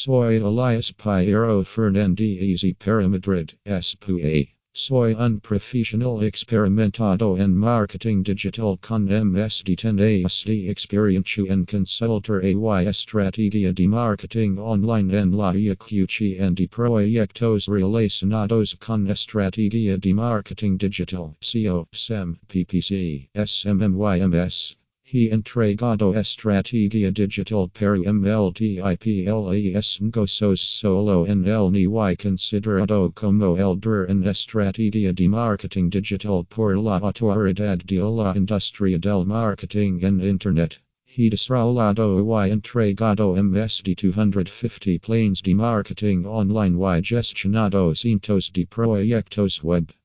Soy Elias Piero Fernandez y para Madrid, SPA. Soy un profesional experimentado en marketing digital con más de 10 años de experiencia en consultor y estrategia de marketing online en la ejecución de proyectos relacionados con estrategia de marketing digital, SEO, SEM, PPC, SMMYMS. He entregado estrategia digital para multiples negocios solo en el nivel considerado como el líder en estrategia de marketing digital por la autoridad de la industria del marketing en Internet. He desarrollado y entregado más de 250 planes de marketing online y gestionado cientos de proyectos web.